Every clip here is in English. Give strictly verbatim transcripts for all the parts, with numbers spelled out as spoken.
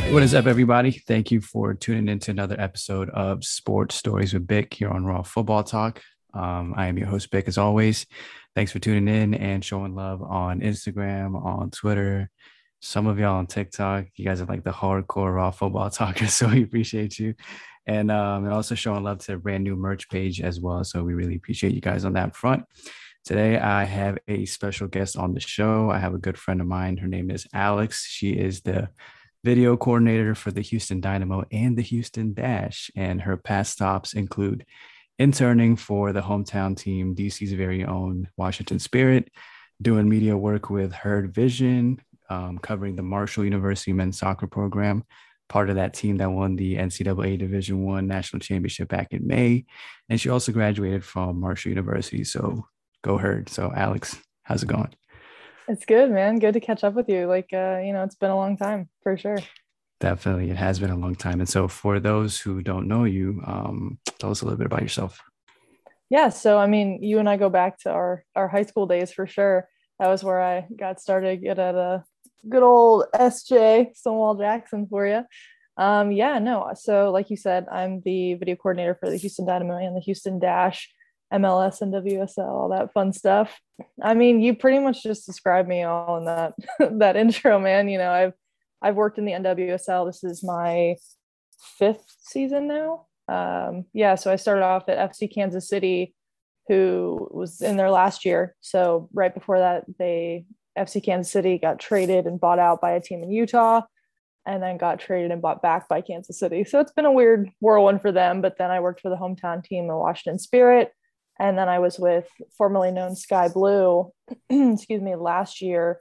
What is up, everybody? Thank you for tuning in to another episode of Sports Stories with Bick here on Raw Football Talk. Um, I am your host, Bick, as always. Thanks for tuning in and showing love on Instagram, on Twitter. Some of y'all on TikTok. You guys are like the hardcore Raw Football Talkers, so we appreciate you. And, um, and also showing love to a brand new merch page as well. So we really appreciate you guys on that front. Today, I have a special guest on the show. I have a good friend of mine. Her name is Alex. She is the video coordinator for the Houston Dynamo and the Houston Dash. And her past stops include interning for the hometown team, D C's very own Washington Spirit, doing media work with Herd Vision, um, covering the Marshall University men's soccer program, part of that team that won the N C double A Division One national championship back in May. And she also graduated from Marshall University. So go Herd. So Alex, how's it going? It's good, man. Good to catch up with you. Like, uh, you know, it's been a long time for sure. Definitely. It has been a long time. And so for those who don't know you, um, tell us a little bit about yourself. Yeah. So, I mean, you and I go back to our, our high school days for sure. That was where I got started get at a good old S J, Stonewall Jackson for you. Um, yeah, no. So like you said, I'm the video coordinator for the Houston Dynamo and the Houston Dash, M L S and W S L, all that fun stuff. I mean, you pretty much just described me all in that that intro, man. You know, I've I've worked in the N W S L. This is my fifth season now. Um, yeah, so I started off at F C Kansas City, who was in their last year. So right before that, they F C Kansas City got traded and bought out by a team in Utah, and then got traded and bought back by Kansas City. So it's been a weird whirlwind for them. But then I worked for the hometown team, the Washington Spirit. And then I was with formerly known Sky Blue, excuse me, last year.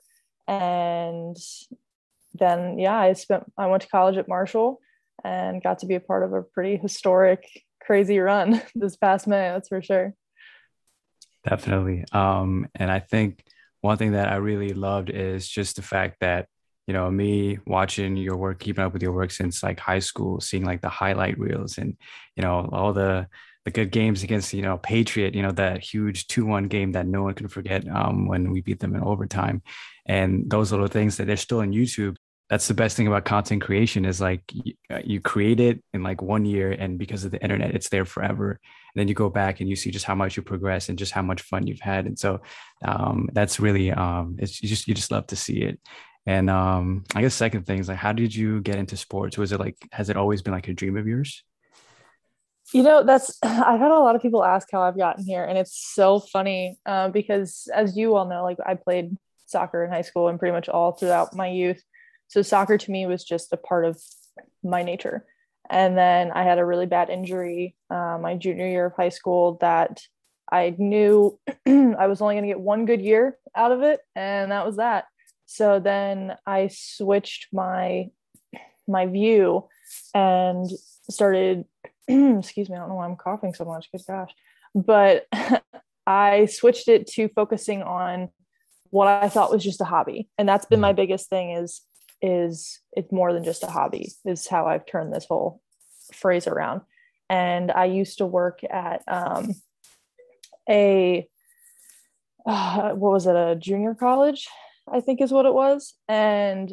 And then, yeah, I spent, I went to college at Marshall and got to be a part of a pretty historic, crazy run this past May. That's for sure. Definitely. Um, and I think one thing that I really loved is just the fact that, you know, me watching your work, keeping up with your work since like high school, seeing like the highlight reels and, you know, all the the good games against, you know, Patriot, you know, that huge two one game that no one can forget um, when we beat them in overtime. And those little things that they're still on YouTube. That's the best thing about content creation is like you, uh, you create it in like one year and because of the internet, it's there forever. And then you go back and you see just how much you progress and just how much fun you've had. And so um, that's really, um, it's you just, you just love to see it. And um, I guess second thing is like, how did you get into sports? Was it like, has it always been like a dream of yours? You know, that's, I've had a lot of people ask how I've gotten here, and it's so funny uh, because, as you all know, like I played soccer in high school and pretty much all throughout my youth. So soccer to me was just a part of my nature. And then I had a really bad injury uh, my junior year of high school that I knew I was only going to get one good year out of it, and that was that. So then I switched my my view and started excuse me, I don't know why I'm coughing so much, good gosh. But I switched it to focusing on what I thought was just a hobby. And that's been my biggest thing is, is it's more than just a hobby, is how I've turned this whole phrase around. And I used to work at um, a, uh, what was it, a junior college, I think is what it was. And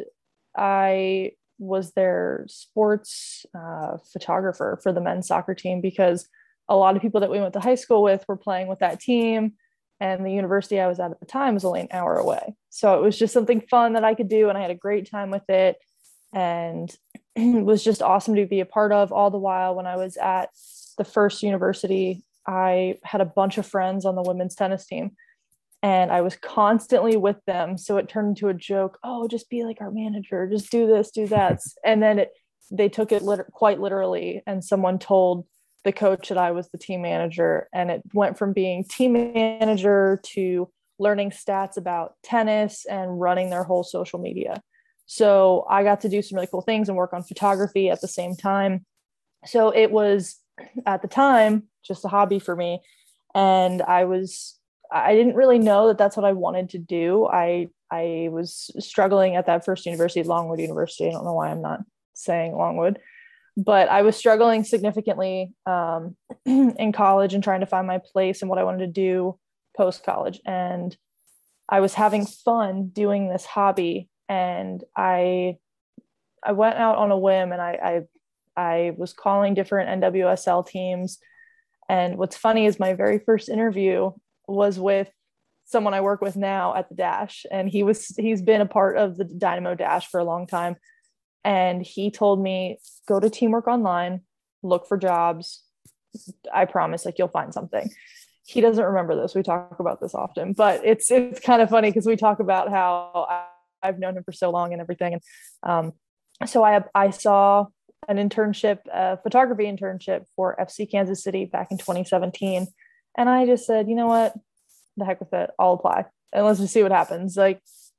I was their sports uh, photographer for the men's soccer team because a lot of people that we went to high school with were playing with that team, and the university I was at at the time was only an hour away. So it was just something fun that I could do, and I had a great time with it, and it was just awesome to be a part of. All the while when I was at the first university, I had a bunch of friends on the women's tennis team, and I was constantly with them. So it turned into a joke. Oh, just be like our manager, just do this, do that. And then it, they took it lit- quite literally. And someone told the coach that I was the team manager, and it went from being team manager to learning stats about tennis and running their whole social media. So I got to do some really cool things and work on photography at the same time. So it was at the time just a hobby for me. And I was I didn't really know that that's what I wanted to do. I I was struggling at that first university, Longwood University. I don't know why I'm not saying Longwood, but I was struggling significantly um, in college and trying to find my place and what I wanted to do post college. And I was having fun doing this hobby, and I I went out on a whim and I, I, I was calling different N W S L teams. And what's funny is my very first interview was with someone I work with now at the Dash. And he was, he's been a part of the Dynamo Dash for a long time. And he told me, go to Teamwork Online, look for jobs. I promise, like, you'll find something. He doesn't remember this. We talk about this often, but it's, it's kind of funny because we talk about how I, I've known him for so long and everything. And um, so I, I saw an internship, a photography internship for F C Kansas City back in twenty seventeen. And I just said, you know what, the heck with it. I'll apply and let's just see what happens. Like,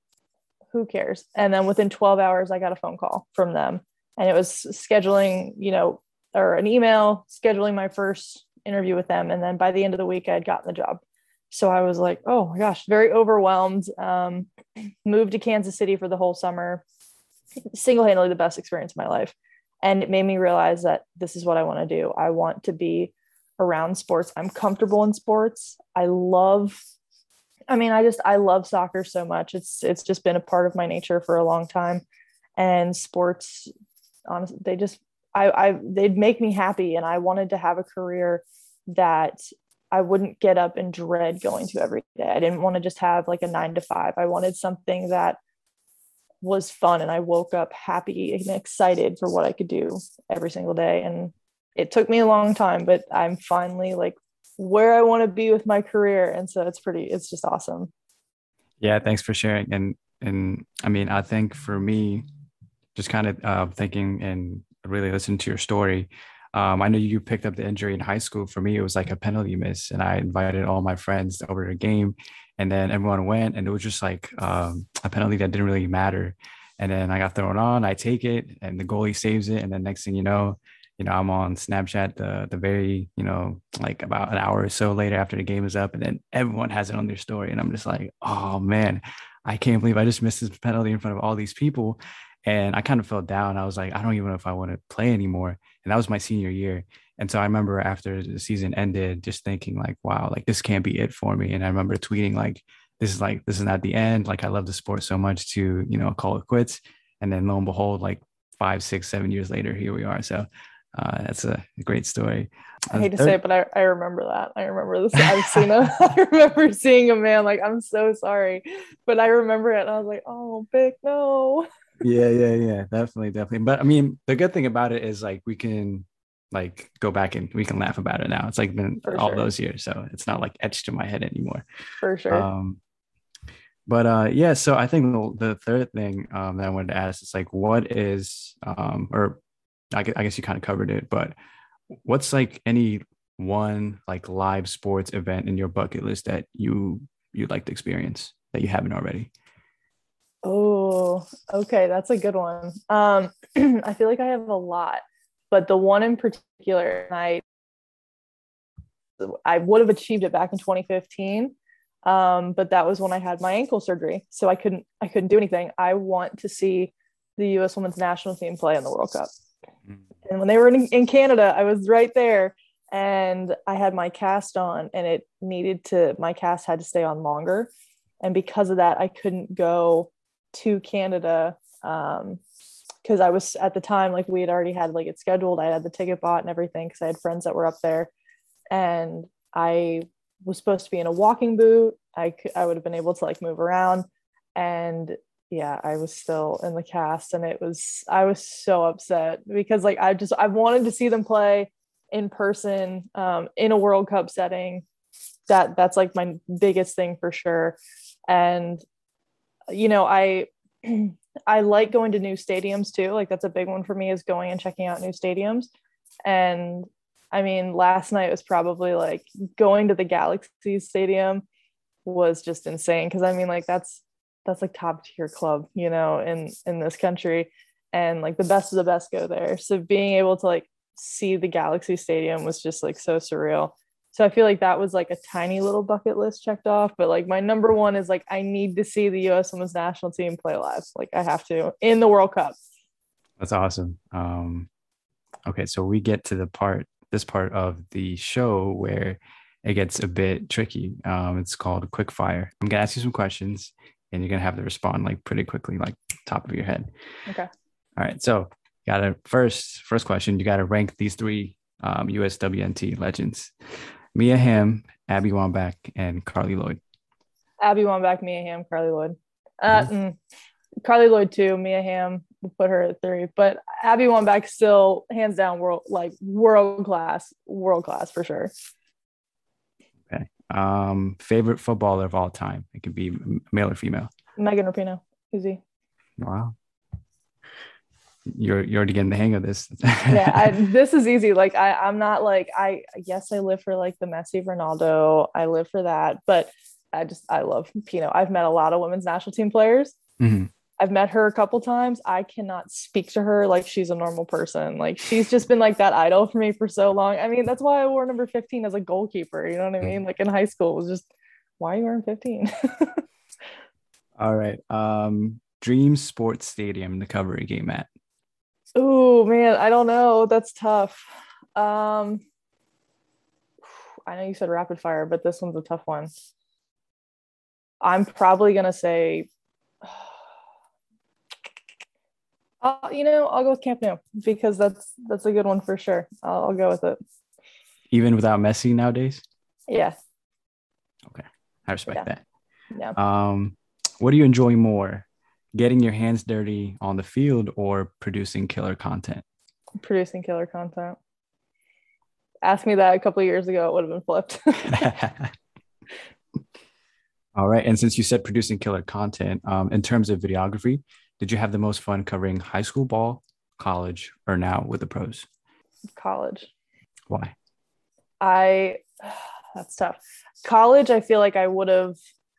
who cares? And then within twelve hours, I got a phone call from them, and it was scheduling, you know, or an email scheduling my first interview with them. And then by the end of the week, I had gotten the job. So I was like, oh my gosh, very overwhelmed. Um, moved to Kansas City for the whole summer, single-handedly the best experience of my life. And it made me realize that this is what I want to do. I want to be around sports. I'm comfortable in sports. I love, I mean, I just, I love soccer so much. It's, it's just been a part of my nature for a long time. And sports, honestly, they just, I, I, they'd make me happy. And I wanted to have a career that I wouldn't get up and dread going to every day. I didn't want to just have like a nine to five. I wanted something that was fun, and I woke up happy and excited for what I could do every single day. And it took me a long time, but I'm finally like where I want to be with my career. And so it's pretty, it's just awesome. Yeah, thanks for sharing. And and I mean, I think for me, just kind of uh, thinking and really listening to your story, um, I know you picked up the injury in high school. For me, it was like a penalty miss, and I invited all my friends over to a game, and then everyone went, and it was just like um, a penalty that didn't really matter. And then I got thrown on, I take it, and the goalie saves it, and then next thing you know, you know, I'm on Snapchat the the very, you know, like about an hour or so later after the game is up, and then everyone has it on their story, and I'm just like, oh man, I can't believe I just missed this penalty in front of all these people. And I kind of felt down. I was like, I don't even know if I want to play anymore. And that was my senior year. And so I remember after the season ended, just thinking like, wow, like this can't be it for me. And I remember tweeting like, this is like, this is not the end. Like I love the sport so much to, you know, call it quits. And then lo and behold, like five, six, seven years later, here we are. So uh, that's a great story. I hate to say it, but I, I remember that. I remember this. I've seen a, I remember seeing a man like, I'm so sorry, but I remember it. And I was like, oh, Vic, no. Yeah, yeah, yeah, definitely, definitely. But I mean, the good thing about it is like we can like go back and we can laugh about it now. It's like been For all sure. those years, so it's not like etched in my head anymore. For sure. Um, but uh, yeah. So I think the, the third thing um, that I wanted to ask is like, what is um, or I guess, I guess you kind of covered it, but what's like any one like live sports event in your bucket list that you you'd like to experience that you haven't already? Oh, okay. That's a good one. Um, I feel like I have a lot, but the one in particular, and I, I would have achieved it back in twenty fifteen. Um, but that was when I had my ankle surgery. So I couldn't, I couldn't do anything. I want to see the U S women's national team play in the World Cup. And when they were in, in Canada, I was right there, and I had my cast on, and it needed to, my cast had to stay on longer. And because of that, I couldn't go to Canada um because I was at the time, like we had already had like it scheduled. I had the ticket bought and everything because I had friends that were up there, and I was supposed to be in a walking boot. I could, I would have been able to like move around, and yeah, I was still in the cast, and it was, I was so upset because like I just I wanted to see them play in person um in a World Cup setting. That that's like my biggest thing for sure. And you know, I I like going to new stadiums too. Like that's a big one for me, is going and checking out new stadiums. And I mean, last night was probably like going to the Galaxy Stadium was just insane. Cause I mean, like that's that's like top tier club, you know, in in this country. And like the best of the best go there. So being able to like see the Galaxy Stadium was just like so surreal. So I feel like that was like a tiny little bucket list checked off, but like my number one is like, I need to see the U S women's national team play live. Like I have to in the World Cup. That's awesome. Um, okay, so we get to the part, this part of the show where it gets a bit tricky. Um, it's called quick fire. I'm gonna ask you some questions, and you're gonna have to respond like pretty quickly, like top of your head. Okay. All right. So, got to first first question. You got to rank these three um, U S W N T legends: Mia Hamm, Abby Wambach, and Carly Lloyd. Abby Wambach, Mia Hamm, Carly Lloyd. Uh, Ooh. mm, Carly Lloyd too. Mia Hamm, we'll put her at three, but Abby Wambach still hands down world like world class, world class for sure. Okay. Um, favorite footballer of all time. It could be male or female. Megan Rapinoe, easy. Wow. You're you're already getting the hang of this. Yeah, I, this is easy. Like I, I'm not like I. Yes, I live for like the Messi, Ronaldo. I live for that, but I just I love Pino. I've met a lot of women's national team players. Mhm. I've met her a couple times. I cannot speak to her like she's a normal person. Like she's just been like that idol for me for so long. I mean, that's why I wore number fifteen as a goalkeeper. You know what I mean? Like in high school, it was just, why are you wearing fifteen? All right. Um, Dream Sports Stadium to cover a game at. Oh man, I don't know. That's tough. Um, I know you said rapid fire, but this one's a tough one. I'm probably gonna say, uh, you know, I'll go with Camp Nou because that's that's a good one for sure. I'll, I'll go with it. Even without Messi nowadays? Yeah. Okay. I respect Yeah. that. Yeah. Um, what do you enjoy more? Getting your hands dirty on the field or producing killer content? Producing killer content. Ask me that a couple of years ago, it would have been flipped. All right. And since you said producing killer content, um, in terms of videography, did you have the most fun covering high school ball, college, or now with the pros? College. Why? I, that's tough. College, I feel like I would have,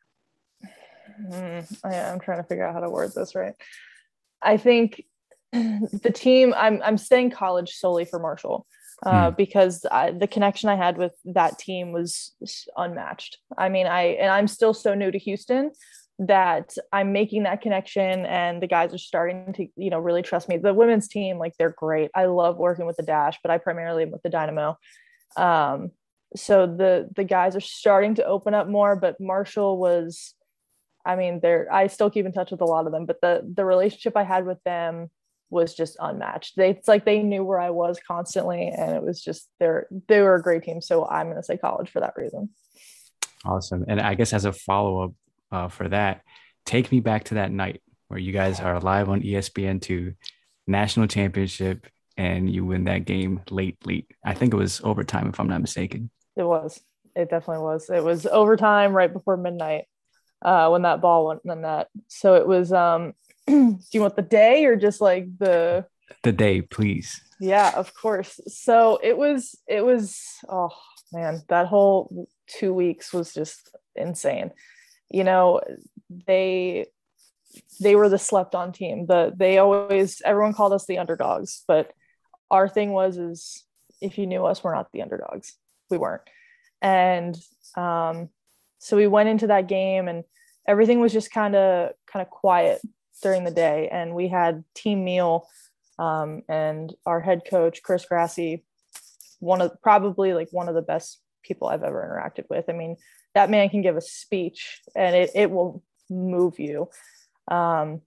mm, I, I'm trying to figure out how to word this right. I think the team, I'm, I'm staying college solely for Marshall. Uh, Mm. because I, the connection I had with that team was unmatched. I mean, I and I'm still so new to Houston that I'm making that connection, and the guys are starting to, you know, really trust me. The women's team, like they're great. I love working with the Dash, but I primarily am with the Dynamo. Um, so the the guys are starting to open up more. But Marshall was, I mean, they're I still keep in touch with a lot of them, but the the relationship I had with them was just unmatched. They it's like they knew where I was constantly, and it was just they're they were a great team. So I'm gonna say college for that reason. Awesome. And I guess as a follow up uh, for that, take me back to that night where you guys are live on E S P N two, national championship, and you win that game late, late. I think it was overtime, if I'm not mistaken. It was. It definitely was. It was overtime right before midnight uh, when that ball went in the net. So it was. Um, do you want the day or just like the The day, please. Yeah, of course. So it was. It was. Oh man, that whole two weeks was just insane. You know, they they were the slept on team. The they always everyone called us the underdogs, but our thing was is if you knew us, we're not the underdogs. We weren't. And um, so we went into that game and everything was just kind of kind of quiet during the day. And we had team meal um, and our head coach, Chris Grassi, one of probably like one of the best people I've ever interacted with. I mean, that man can give a speech and it, it will move you. Um,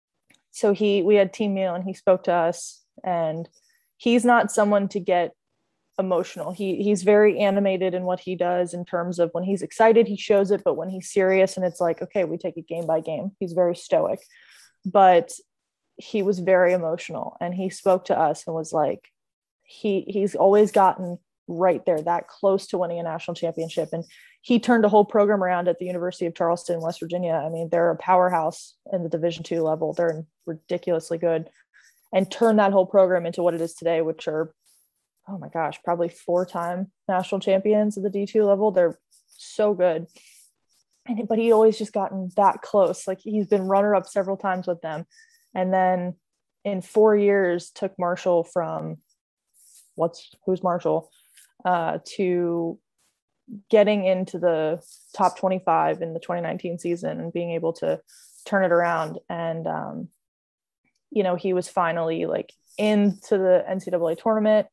so he, we had team meal and he spoke to us, and he's not someone to get emotional. He he's very animated in what he does in terms of when he's excited, he shows it, but when he's serious and it's like, okay, we take it game by game, he's very stoic. But he was very emotional and he spoke to us and was like, he he's always gotten right there, that close to winning a national championship. And he turned a whole program around at the University of Charleston, West Virginia. I mean, they're a powerhouse in the Division two level. They're ridiculously good, and turned that whole program into what it is today, which are, oh my gosh, probably four-time national champions at the D two level. They're so good. And but he always just gotten that close. Like he's been runner-up several times with them. And then in four years took Marshall from what's who's Marshall uh, to getting into the top twenty-five in the twenty nineteen season and being able to turn it around. And, um, you know, he was finally like into the N C double A tournament,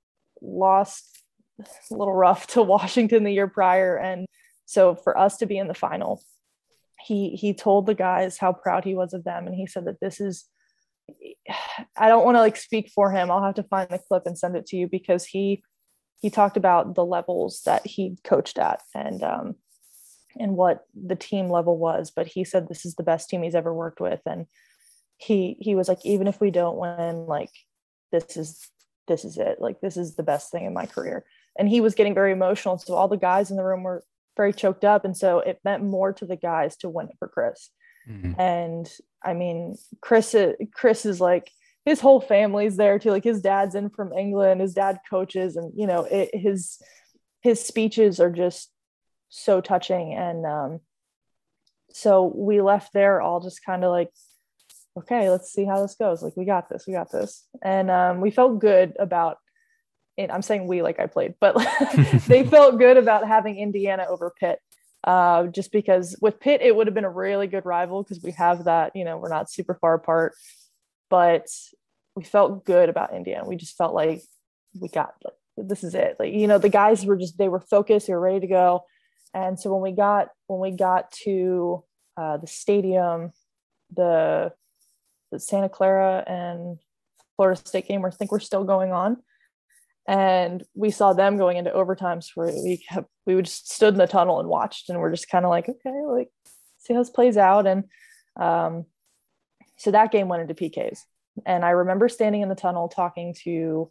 lost a little rough to Washington the year prior. And so for us to be in the final, he, he told the guys how proud he was of them. And he said that this is, I don't want to like speak for him. I'll have to find the clip and send it to you, because he he talked about the levels that he coached at, and um and what the team level was. But he said this is the best team he's ever worked with, and he he was like, even if we don't win, like this is this is it. Like this is the best thing in my career. And he was getting very emotional. So all the guys in the room were very choked up, and so it meant more to the guys to win it for Chris. Mm-hmm. And I mean, Chris, Chris is like, his whole family's there too. Like his dad's in from England, his dad coaches, and you know, it, his, his speeches are just so touching. And um, so we left there all just kind of like, okay, let's see how this goes. Like, we got this, we got this. And um, we felt good about it. I'm saying we, like I played, but they felt good about having Indiana over Pitt. Uh, just because with Pitt, it would have been a really good rival, because we have that, you know, we're not super far apart, but we felt good about Indiana. We just felt like we got, like, this is it. Like, you know, the guys were just, they were focused, they were ready to go. And so when we got, when we got to uh, the stadium, the, the Santa Clara and Florida State game, where I think we're still going on. And we saw them going into overtimes where we kept, we would just stood in the tunnel and watched, and we're just kind of like, okay, like see how this plays out. And um, so that game went into P Ks. And I remember standing in the tunnel talking to,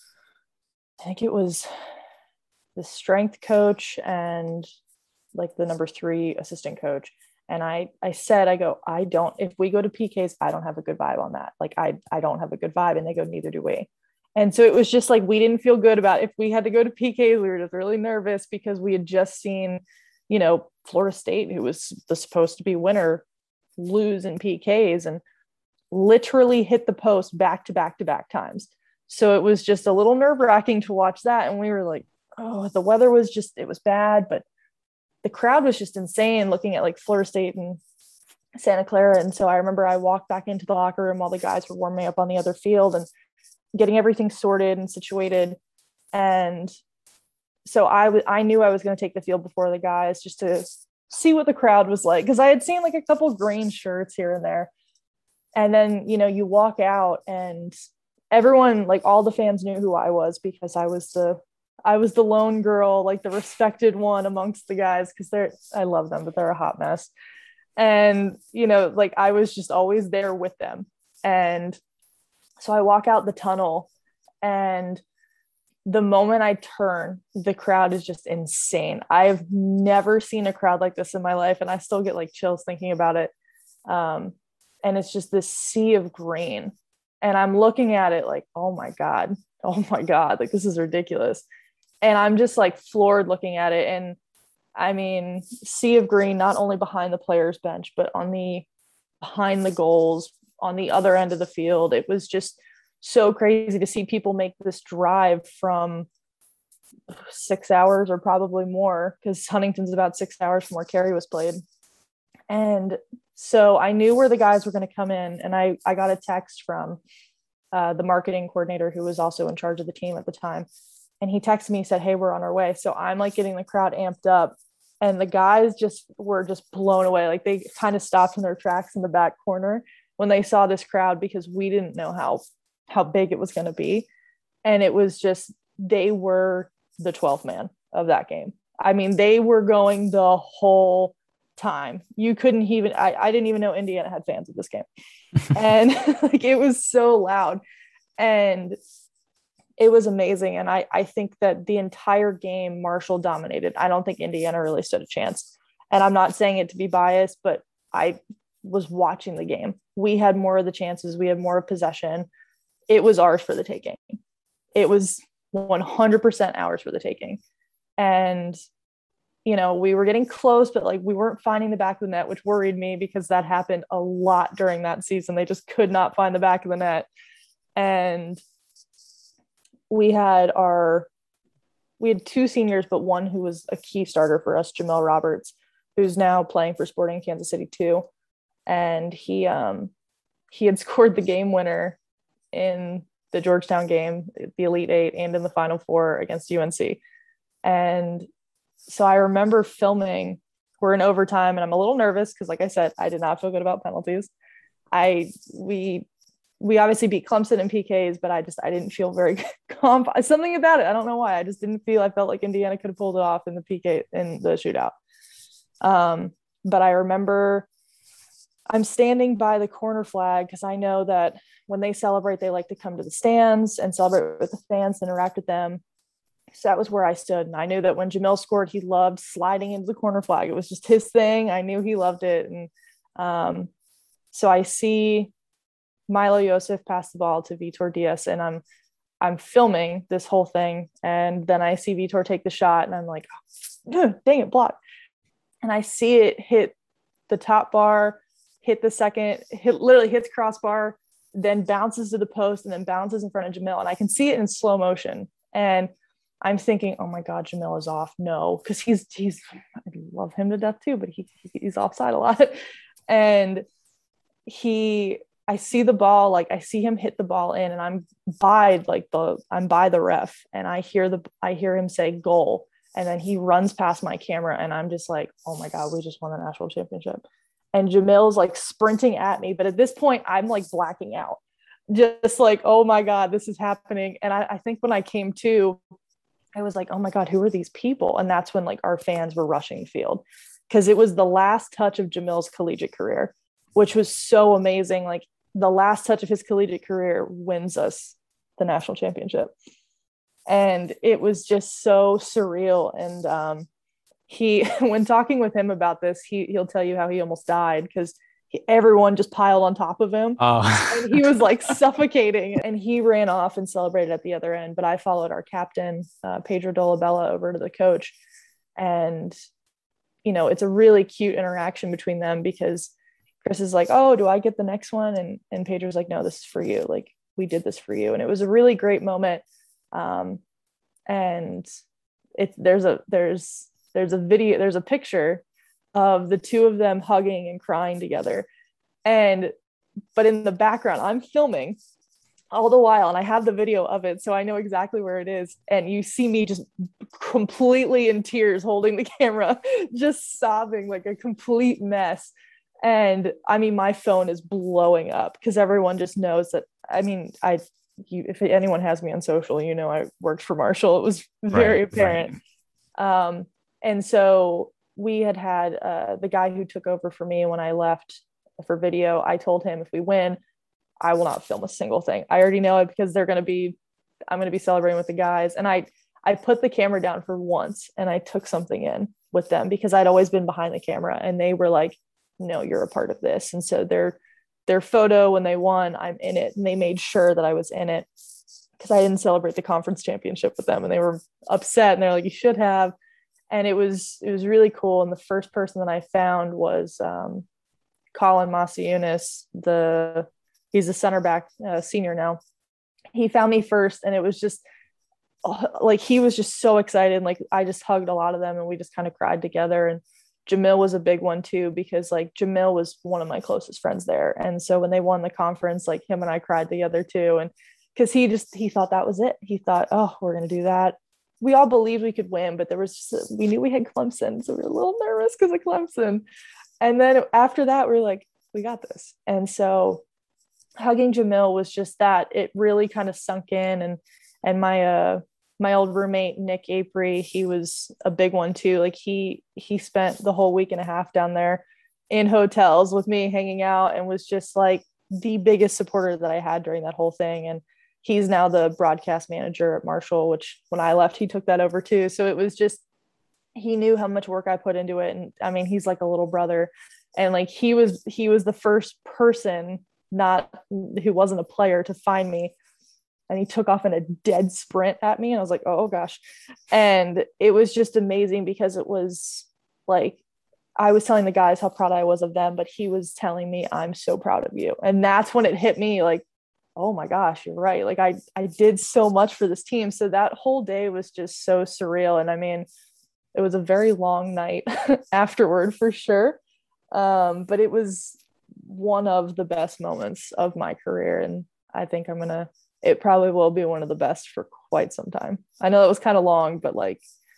I think it was the strength coach and like the number three assistant coach. And I, I said, I go, I don't, if we go to P Ks, I don't have a good vibe on that. Like I, I don't have a good vibe. And they go, neither do we. And so it was just like, we didn't feel good about if we had to go to P Ks. We were just really nervous, because we had just seen, you know, Florida State, who was the supposed to be winner, lose in P Ks and literally hit the post back to back to back times. So it was just a little nerve wracking to watch that. And we were like, oh, the weather was just, it was bad, but the crowd was just insane looking at like Florida State and Santa Clara. And so I remember I walked back into the locker room while the guys were warming up on the other field and getting everything sorted and situated. And so I, w- I knew I was going to take the field before the guys, just to see what the crowd was like. Cause I had seen like a couple of green shirts here and there. And then, you know, you walk out and everyone, like all the fans knew who I was, because I was the, I was the lone girl, like the respected one amongst the guys. Cause they're, I love them, but they're a hot mess. And, you know, like I was just always there with them. And so I walk out the tunnel, and the moment I turn, the crowd is just insane. I've never seen a crowd like this in my life, and I still get like chills thinking about it. Um, and it's just this sea of green. And I'm looking at it like, oh my God, oh my God, like this is ridiculous. And I'm just like floored looking at it. And I mean, sea of green, not only behind the players' bench, but on the behind the goals, on the other end of the field. It was just so crazy to see people make this drive from six hours or probably more, because Huntington's about six hours from where Cary was played. And so I knew where the guys were going to come in. And I, I got a text from uh, the marketing coordinator, who was also in charge of the team at the time. And he texted me, he said, hey, we're on our way. So I'm like getting the crowd amped up, and the guys just were just blown away. Like they kind of stopped in their tracks in the back corner when they saw this crowd, because we didn't know how, how big it was going to be. And it was just, they were the twelfth man of that game. I mean, they were going the whole time. You couldn't even, I, I didn't even know Indiana had fans at this game. And like, it was so loud, and it was amazing. And I, I think that the entire game, Marshall dominated. I don't think Indiana really stood a chance. And I'm not saying it to be biased, but I was watching the game. We had more of the chances. We had more of possession. It was ours for the taking. It was one hundred percent ours for the taking. And, you know, we were getting close, but like we weren't finding the back of the net, which worried me, because that happened a lot during that season. They just could not find the back of the net. And we had our, we had two seniors, but one who was a key starter for us, Jamel Roberts, who's now playing for Sporting Kansas City too. And he, um, he had scored the game winner in the Georgetown game, the Elite Eight, and in the Final Four against U N C. And so I remember filming, we're in overtime, and I'm a little nervous because, like I said, I did not feel good about penalties. I, we we obviously beat Clemson in P Ks, but I just, I didn't feel very comp something about it. I don't know why. I just didn't feel, I felt like Indiana could have pulled it off in the P K in the shootout. Um, but I remember I'm standing by the corner flag because I know that when they celebrate, they like to come to the stands and celebrate with the fans, interact with them. So that was where I stood. And I knew that when Jamil scored, he loved sliding into the corner flag. It was just his thing. I knew he loved it. And um, so I see Milo Yosef pass the ball to Vitor Diaz, and I'm I'm filming this whole thing. And then I see Vitor take the shot, and I'm like, oh, dang it, block. And I see it hit the top bar, hit the second, hit literally hits crossbar, then bounces to the post, and then bounces in front of Jamil. And I can see it in slow motion. And I'm thinking, oh my God, Jamil is off. No, because he's he's I love him to death too, but he he's offside a lot. And he I see the ball, like I see him hit the ball in, and I'm by like the I'm by the ref, and I hear the I hear him say goal, and then he runs past my camera, and I'm just like, oh my God, we just won the national championship. And Jamil's like sprinting at me, but at this point I'm like blacking out, just like, oh my God, this is happening. And I, I think when I came to, I was like, oh my God, who are these people? And that's when like our fans were rushing the field, because it was the last touch of Jamil's collegiate career, which was so amazing. Like the last touch of his collegiate career wins us the national championship. And it was just so surreal. And um, he, when talking with him about this, he, he'll tell you how he almost died because everyone just piled on top of him. Oh. And he was like suffocating, and he ran off and celebrated at the other end. But I followed our captain, uh, Pedro Dolabella, over to the coach. And, you know, it's a really cute interaction between them, because Chris is like, oh, do I get the next one? And, and Pedro's like, no, this is for you. Like, we did this for you. And it was a really great moment. Um, and it, there's a, there's, there's a video, there's a picture of the two of them hugging and crying together. And, but in the background, I'm filming all the while, and I have the video of it, so I know exactly where it is. And you see me just completely in tears holding the camera, just sobbing like a complete mess. And I mean, my phone is blowing up because everyone just knows that, I mean, I, you, if anyone has me on social, you know, I worked for Marshall. It was very right, apparent. Right. Um, and so we had had uh, the guy who took over for me when I left for video. I told him, if we win, I will not film a single thing. I already know it because they're going to be, I'm going to be celebrating with the guys. And I, I put the camera down for once, and I took something in with them because I'd always been behind the camera, and they were like, no, you're a part of this. And so their, their photo when they won, I'm in it. And they made sure that I was in it because I didn't celebrate the conference championship with them. And they were upset, and they're like, you should have. And it was, it was really cool. And the first person that I found was um, Colin Masiunas, the, he's a center back, uh, senior now. He found me first, and it was just like, he was just so excited. Like, I just hugged a lot of them, and we just kind of cried together. And Jamil was a big one too, because like Jamil was one of my closest friends there. And so when they won the conference, like him and I cried together too. And cause he just, he thought that was it. He thought, oh, we're going to do that. We all believed we could win, but there was, we knew we had Clemson. So we were a little nervous because of Clemson. And then after that, we we're like, we got this. And so hugging Jamil was just that. It really kind of sunk in. And, and my, uh, my old roommate, Nick Apri, he was a big one too. Like he, he spent the whole week and a half down there in hotels with me, hanging out, and was just like the biggest supporter that I had during that whole thing. And he's now the broadcast manager at Marshall, which when I left, he took that over too. So it was just, he knew how much work I put into it. And I mean, he's like a little brother, and like, he was, he was the first person, not who wasn't a player, to find me. And he took off in a dead sprint at me. And I was like, oh gosh. And it was just amazing because it was like, I was telling the guys how proud I was of them, but he was telling me, I'm so proud of you. And that's when it hit me like, oh my gosh, you're right. Like I, I did so much for this team. So that whole day was just so surreal. And I mean, it was a very long night afterward for sure. Um, but it was one of the best moments of my career. And I think I'm going to, it probably will be one of the best for quite some time. I know it was kind of long, but like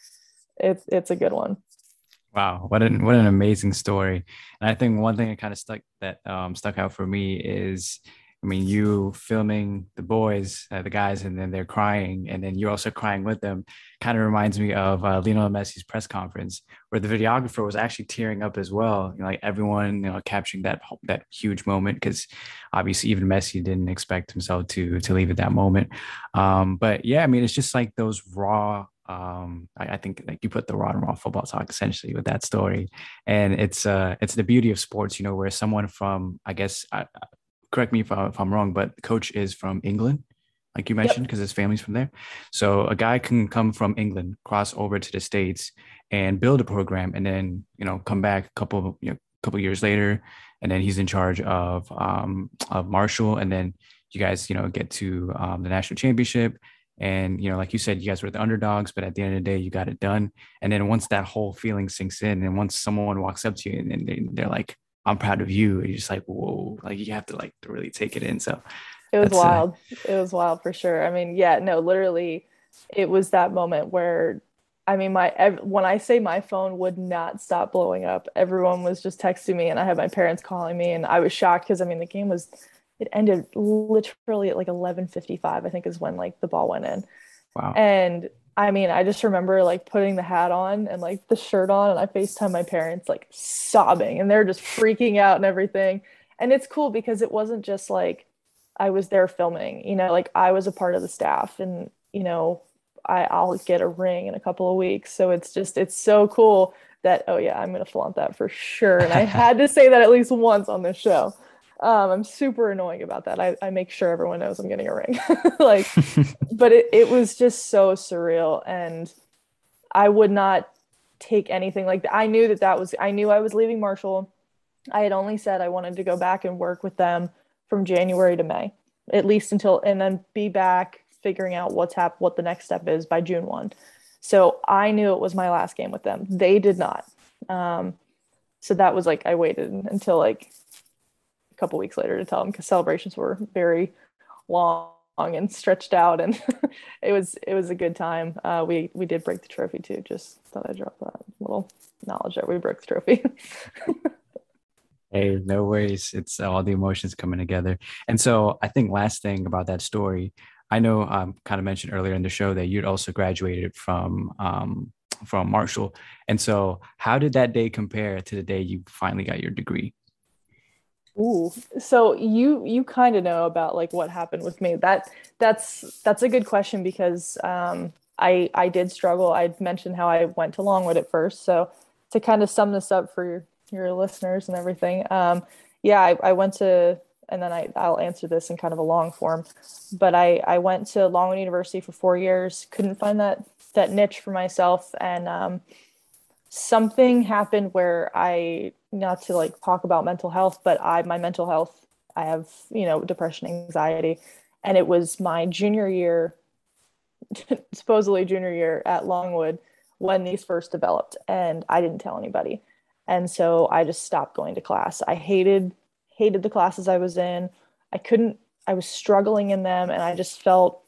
it's, it's a good one. Wow. What an, what an amazing story. And I think one thing that kind of stuck that um, stuck out for me is I mean, you filming the boys, uh, the guys, and then they're crying, and then you're also crying with them. Kind of reminds me of uh, Lionel Messi's press conference, where the videographer was actually tearing up as well. You know, like everyone, you know, capturing that that huge moment, because obviously even Messi didn't expect himself to to leave at that moment. Um, but yeah, I mean, it's just like those raw. Um, I, I think like you put the raw and raw football talk essentially with that story, and it's uh it's the beauty of sports, you know, where someone from I guess I, correct me if, I, if I'm wrong, but the coach is from England, like you mentioned, Yep. because his family's from there. So a guy can come from England, cross over to the States, and build a program, and then you know come back a couple you know couple years later, and then he's in charge of um, of Marshall, and then you guys you know get to um, the national championship. And you know, like you said, you guys were the underdogs, but at the end of the day, you got it done. And then once that whole feeling sinks in, and once someone walks up to you and, and they're like, I'm proud of you. You're just like, whoa, like you have to like to really take it in. So It was that's uh wild. It was wild for sure. I mean, yeah, no, literally, it was that moment where, I mean, my ev- when I say my phone would not stop blowing up, everyone was just texting me, and I had my parents calling me, and I was shocked because I mean, the game was it ended literally at like eleven fifty-five, I think is when like the ball went in. wow. And I mean, I just remember like putting the hat on and like the shirt on, and I FaceTime my parents like sobbing, and they're just freaking out and everything. And it's cool because it wasn't just like I was there filming, you know, like I was a part of the staff, and you know, I, I'll get a ring in a couple of weeks. So it's just it's so cool that oh yeah, I'm gonna flaunt that for sure. And I had to say that at least once on this show. Um, I'm super annoying about that. I, I make sure everyone knows I'm getting a ring. Like, but it, it was just so surreal. And I would not take anything like that. I knew that that was, I knew I was leaving Marshall. I had only said I wanted to go back and work with them from January to May, at least until, and then be back figuring out what's hap- what the next step is by June first. So I knew it was my last game with them. They did not. Um, so that was like, I waited until like a couple weeks later to tell them because celebrations were very long and stretched out, and it was it was a good time. Uh, we we did break the trophy too. Just thought I'd drop that little knowledge that we broke the trophy. Hey, no worries. It's all the emotions coming together. And so I think last thing about that story, I know um kind of mentioned earlier in the show that you'd also graduated from um from Marshall. And so how did that day compare to the day you finally got your degree? Ooh, so you you kind of know about like what happened with me. That that's that's a good question because um, I I did struggle. I mentioned how I went to Longwood at first. So to kind of sum this up for your your listeners and everything, um, yeah, I, I went to and then I I'll answer this in kind of a long form, but I I went to Longwood University for four years. Couldn't find that that niche for myself, and um, something happened where I, not to like talk about mental health, but I, my mental health, I have, you know, depression, anxiety. And it was my junior year, supposedly junior year at Longwood when these first developed. And I didn't tell anybody. And so I just stopped going to class. I hated, hated the classes I was in. I couldn't, I was struggling in them, and I just felt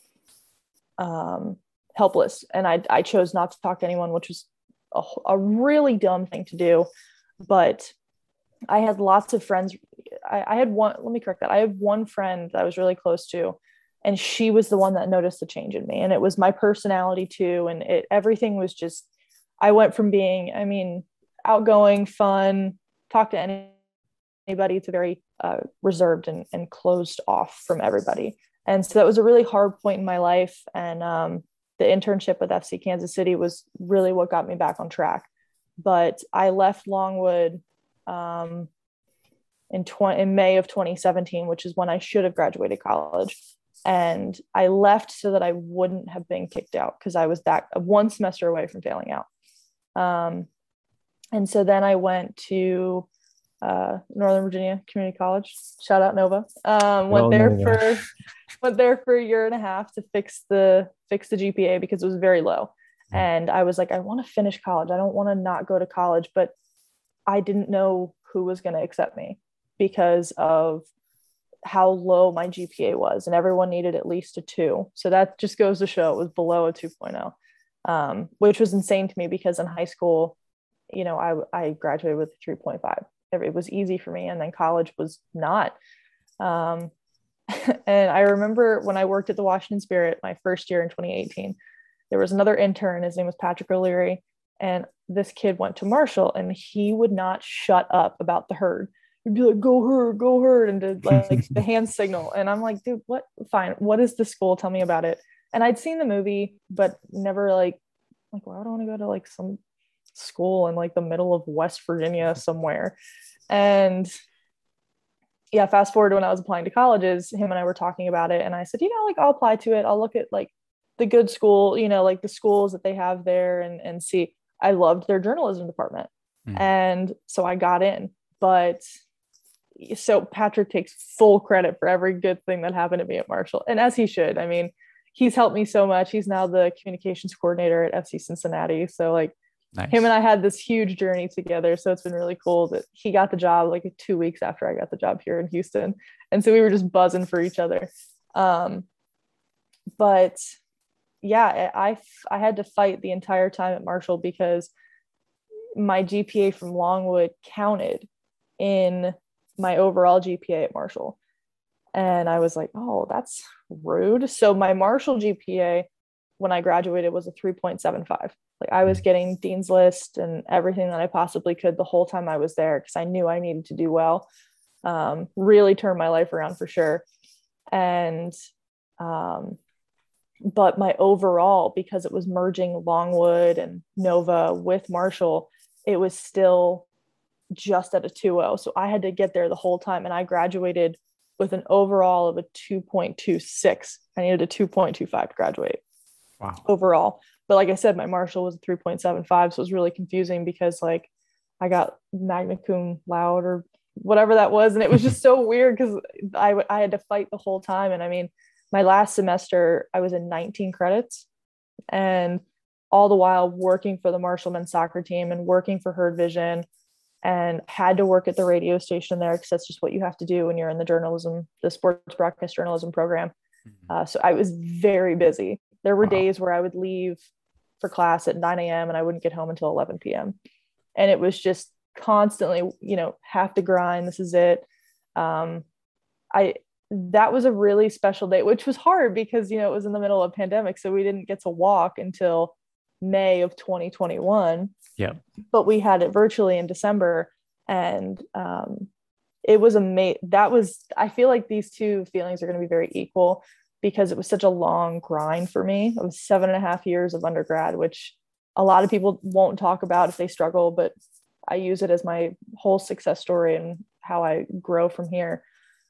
um, helpless. And I, I chose not to talk to anyone, which was a, a really dumb thing to do. But I had lots of friends. I, I had one, let me correct that. I had one friend that I was really close to, and she was the one that noticed the change in me. And it was my personality too. And it, everything was just, I went from being, I mean, outgoing, fun, talk to any, anybody to very uh, reserved and, and closed off from everybody. And so that was a really hard point in my life. And um, the internship with F C Kansas City was really what got me back on track. But I left Longwood um, in, twenty, in May of twenty seventeen, which is when I should have graduated college. And I left so that I wouldn't have been kicked out because I was that one semester away from failing out. Um, and so then I went to uh, Northern Virginia Community College. Shout out Nova. Um, went Well, there no. for went there for a year and a half to fix the fix the G P A because it was very low. And I was like, I want to finish college. I don't want to not go to college, but I didn't know who was going to accept me because of how low my G P A was, and everyone needed at least a two. So that just goes to show it was below a 2.0, um, which was insane to me because in high school, you know, I, I graduated with a three point five. It was easy for me. And then college was not. Um, And I remember when I worked at the Washington Spirit my first year in twenty eighteen, there was another intern. His name was Patrick O'Leary. And this kid went to Marshall and he would not shut up about the herd. He'd be like, go herd, go herd, and did like the hand signal. And I'm like, dude, what? Fine. What is the school? Tell me about it. And I'd seen the movie, but never like, like, well, I don't want to go to like some school in like the middle of West Virginia somewhere. And yeah, fast forward to when I was applying to colleges, him and I were talking about it. And I said, you know, like I'll apply to it. I'll look at like the good school, you know, like the schools that they have there and, and see. I loved their journalism department. Mm. And so I got in. But so Patrick takes full credit for every good thing that happened to me at Marshall. And as he should. I mean, he's helped me so much. He's now the communications coordinator at F C Cincinnati. So like nice. Him and I had this huge journey together. So it's been really cool that he got the job like two weeks after I got the job here in Houston. And so we were just buzzing for each other. Um, but yeah, I, I had to fight the entire time at Marshall because my G P A from Longwood counted in my overall G P A at Marshall. And I was like, oh, that's rude. So my Marshall G P A when I graduated was a three point seven five. Like I was getting Dean's List and everything that I possibly could the whole time I was there because I knew I needed to do well. Um, really turn my life around for sure. And um, but my overall, because it was merging Longwood and Nova with Marshall, it was still just at a two point oh. So I had to get there the whole time. And I graduated with an overall of a two point two six. I needed a two point two five to graduate. Wow. Overall. But like I said, my Marshall was a three point seven five. So it was really confusing because like I got magna cum laude or whatever that was. And it was just so weird because I, I had to fight the whole time. And I mean, my last semester, I was in nineteen credits and all the while working for the Marshall men's soccer team and working for Herd Vision and had to work at the radio station there because that's just what you have to do when you're in the journalism, the sports broadcast journalism program. Mm-hmm. Uh, so I was very busy. There were wow. days where I would leave for class at nine a.m. and I wouldn't get home until eleven p.m. And it was just constantly, you know, have to grind. This is it. Um, I, that was a really special day, which was hard because, you know, it was in the middle of a pandemic. So we didn't get to walk until May of twenty twenty-one. Yeah. But we had it virtually in December. And um, it was amazing. That was, I feel like these two feelings are going to be very equal because it was such a long grind for me. It was seven and a half years of undergrad, which a lot of people won't talk about if they struggle, but I use it as my whole success story and how I grow from here.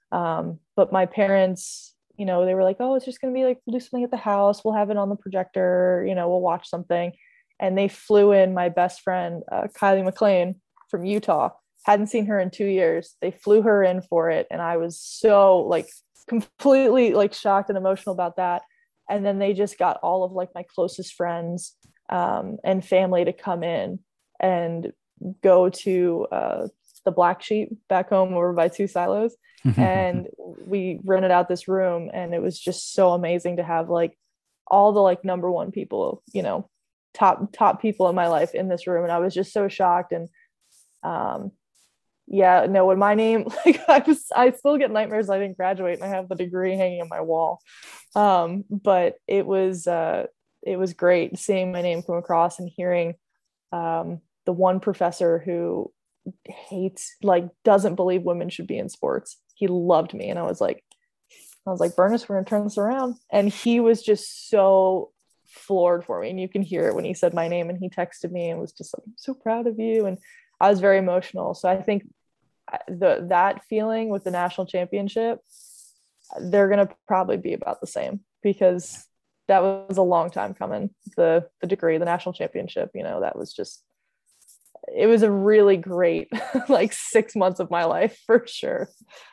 Um, but my parents, you know, they were like, oh, it's just going to be like, we'll do something at the house. We'll have it on the projector, you know, we'll watch something. And they flew in my best friend, uh, Kylie McLean from Utah. Hadn't seen her in two years. They flew her in for it. And I was so like completely like shocked and emotional about that. And then they just got all of like my closest friends um, and family to come in and go to uh, the Black Sheep back home over by Two Silos. And we rented out this room and it was just so amazing to have like all the like number one people, you know, top, top people in my life in this room. And I was just so shocked. And um, yeah, no, when my name, like I was, I still get nightmares. I didn't graduate and I have the degree hanging on my wall. Um, but it was, uh, it was great seeing my name come across and hearing um, the one professor who hates, like doesn't believe women should be in sports. He loved me. And I was like, I was like, Bernice, we're going to turn this around. And he was just so floored for me. And you can hear it when he said my name and he texted me and was just like, I'm so proud of you. And I was very emotional. So I think the, that feeling with the national championship, they're going to probably be about the same because that was a long time coming. The, the degree, the national championship, you know, that was just, it was a really great, like six months of my life for sure.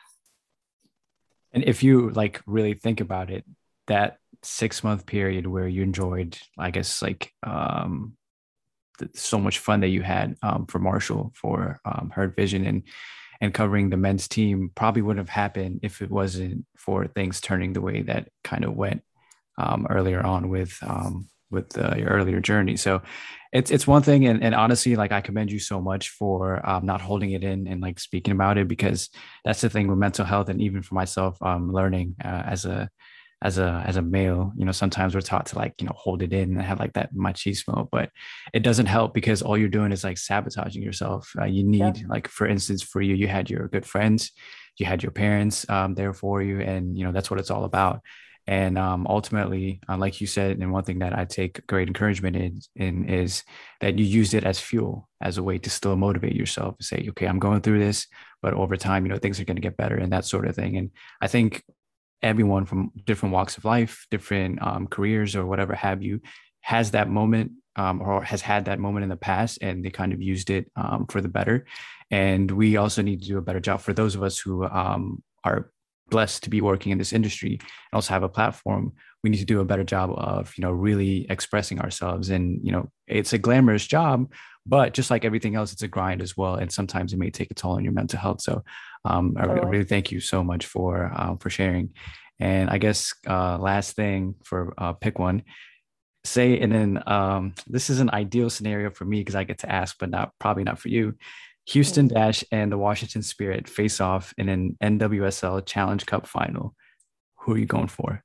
And if you like really think about it, that six month period where you enjoyed, I guess, like um, the, so much fun that you had um, for Marshall, for um, Herd Vision and, and covering the men's team probably wouldn't have happened if it wasn't for things turning the way that kind of went um, earlier on with um, with uh, your earlier journey. So it's it's one thing, and, and honestly, like I commend you so much for um, not holding it in and like speaking about it, because that's the thing with mental health, and even for myself, um, learning uh, as a as a as a male, you know, sometimes we're taught to like, you know, hold it in and have like that machismo, but it doesn't help because all you're doing is like sabotaging yourself. Uh, you Yeah. need, like, for instance, for you, you had your good friends, you had your parents um, there for you, and you know that's what it's all about. And um, ultimately, uh, like you said, and one thing that I take great encouragement in, in is that you used it as fuel, as a way to still motivate yourself to say, okay, I'm going through this, but over time, you know, things are going to get better and that sort of thing. And I think everyone from different walks of life, different um, careers, or whatever have you, has that moment, um, or has had that moment in the past, and they kind of used it um, for the better. And we also need to do a better job for those of us who um, are blessed to be working in this industry and also have a platform. We need to do a better job of, you know, really expressing ourselves. And, you know, it's a glamorous job, but just like everything else, it's a grind as well. And sometimes it may take a toll on your mental health. So um, I, I Totally. really thank you so much for uh, for sharing. And I guess uh, last thing for uh, pick one, say, and then um, this is an ideal scenario for me because I get to ask, but not probably not for you. Houston Mm. Dash and the Washington Spirit face off in an N W S L Challenge Cup final. Who are you going for?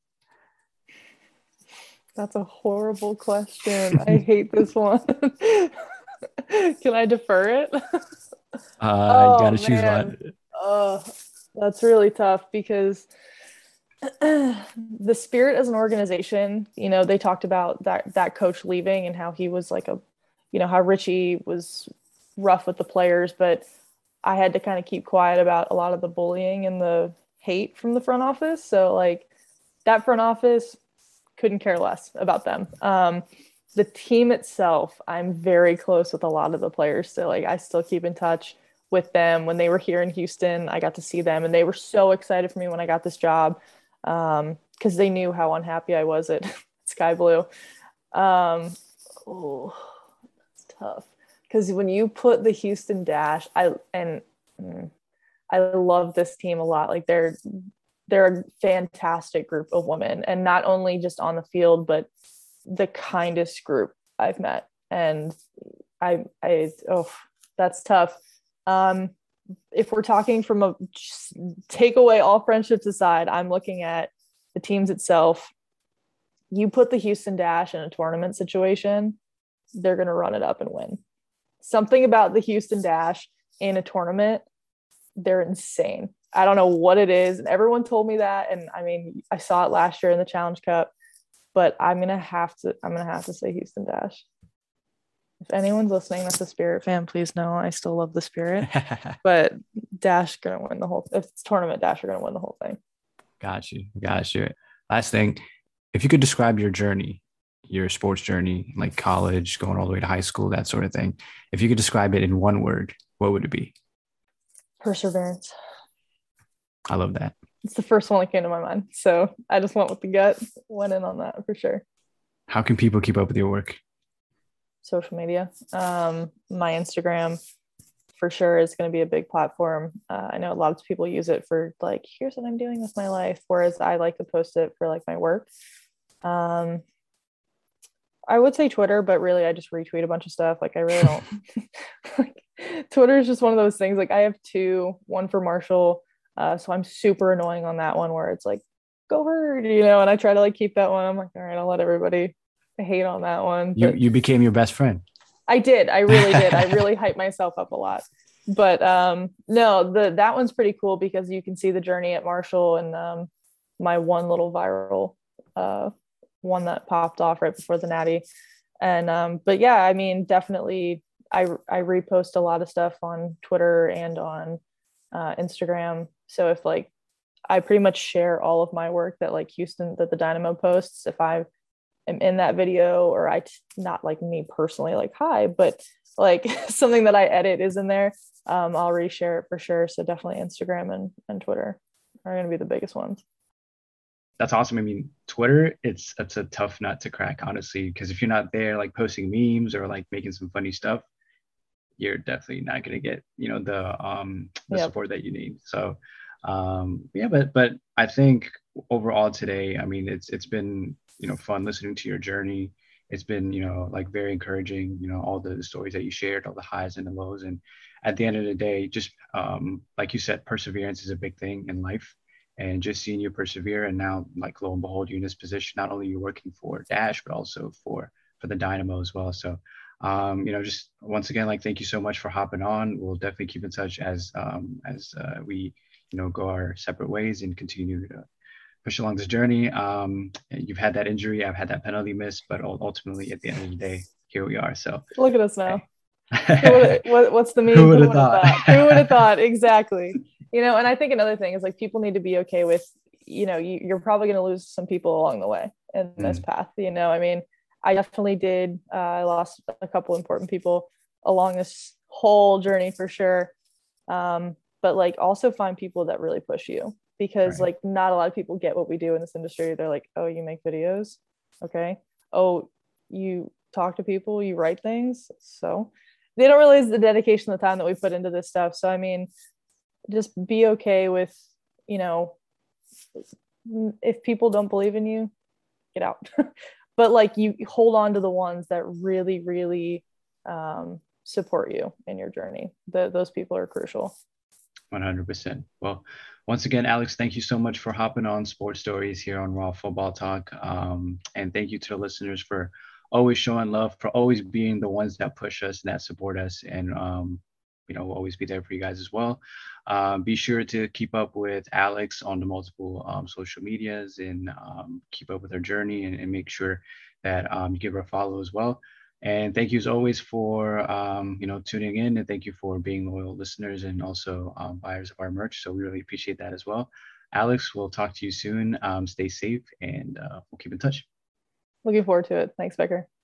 That's a horrible question. I hate this one. Can I defer it? Uh, you got Oh to choose man. one. Oh, that's really tough because the Spirit as an organization, you know, they talked about that that coach leaving and how he was like a, you know, how Richie was rough with the players, but I had to kind of keep quiet about a lot of the bullying and the hate from the front office. So like that front office couldn't care less about them. Um, the team itself, I'm very close with a lot of the players. So like I still keep in touch with them. When they were here in Houston, I got to see them and they were so excited for me when I got this job um, because they knew how unhappy I was at Sky Blue. Um, oh, that's tough. Because when you put the Houston Dash, I and mm, I love this team a lot. Like they're they're a fantastic group of women, and not only just on the field, but the kindest group I've met. And I, I, oh, that's tough. Um, if we're talking from a take away all friendships aside, I'm looking at the teams itself. You put the Houston Dash in a tournament situation, they're going to run it up and win. Something about the Houston Dash in a tournament, they're insane. I don't know what it is. And everyone told me that. And I mean, I saw it last year in the Challenge Cup, but I'm going to have to, I'm going to have to say Houston Dash. If anyone's listening that's a Spirit fan, please know I still love the Spirit, but Dash going to win the whole, if it's tournament, Dash are going to win the whole thing. Got you. Got you. Last thing, if you could describe your journey, your sports journey, like college, going all the way to high school, that sort of thing, if you could describe it in one word, what would it be? Perseverance. I love that. It's the first one that came to my mind. So I just went with the gut, went in on that for sure. How can people keep up with your work? Social media. Um, my Instagram for sure is going to be a big platform. Uh, I know a lot of people use it for like, here's what I'm doing with my life. Whereas I like to post it for like my work. Um, I would say Twitter, but really I just retweet a bunch of stuff. Like I really don't like Twitter is just one of those things. Like I have two, one for Marshall. Uh, so I'm super annoying on that one where it's like, go Bird, you know, and I try to like keep that one. I'm like, all right, I'll let everybody hate on that one. You But you became your best friend. I did. I really did. I really hyped myself up a lot. But um, no, the that one's pretty cool because you can see the journey at Marshall and um, my one little viral uh, one that popped off right before the Natty. And um, but yeah, I mean, definitely, I I repost a lot of stuff on Twitter and on uh, Instagram. So if like I pretty much share all of my work that like Houston that the Dynamo posts. If I am in that video or I t- not like me personally, like hi, but like something that I edit is in there, um, I'll reshare it for sure. So definitely Instagram and, and Twitter are going to be the biggest ones. That's awesome. I mean, Twitter, it's it's a tough nut to crack, honestly, because if you're not there like posting memes or like making some funny stuff, you're definitely not going to get, you know, the um the Yep. support that you need. So um yeah, but but I think overall today, I mean, it's it's been, you know, fun listening to your journey. it's been, you know, like very encouraging, you know, all the stories that you shared, all the highs and the lows. And at the end of the day, just um, like you said, perseverance is a big thing in life. And just seeing you persevere, and now, like lo and behold, you're in this position. Not only you're working for Dash, but also for for the Dynamo as well. So, um, you know, just once again, like thank you so much for hopping on. We'll definitely keep in touch as um, as uh, we, you know, go our separate ways and continue to push along this journey. Um, you've had that injury, I've had that penalty miss, but ultimately, at the end of the day, here we are. So look at us now. hey. what, what's the meme? Who would have thought? thought? Who would have thought? Exactly. You know, and I think another thing is like people need to be okay with, you know, you, you're probably going to lose some people along the way in this mm. path. You know, I mean, I definitely did. Uh, I lost a couple important people along this whole journey for sure. Um, but like also find people that really push you, because right. like not a lot of people get what we do in this industry. They're like, oh, you make videos. Okay. Oh, you talk to people, you write things. So they don't realize the dedication, the time that we put into this stuff. So, I mean, just be okay with, you know, if people don't believe in you, get out. But like you hold on to the ones that really, really um, support you in your journey. The, those people are crucial. one hundred percent. Well, once again, Alex, thank you so much for hopping on Sports Stories here on Raw Football Talk. Um, and thank you to the listeners for always showing love, for always being the ones that push us and that support us. And, um, you know, we'll always be there for you guys as well. Um, be sure to keep up with Alex on the multiple um, social medias, and um, keep up with her journey, and, and make sure that um, you give her a follow as well. And thank you as always for, um, you know, tuning in, and thank you for being loyal listeners and also um, buyers of our merch. So we really appreciate that as well. Alex, we'll talk to you soon. Um, stay safe, and uh, we'll keep in touch. Looking forward to it. Thanks, Becker.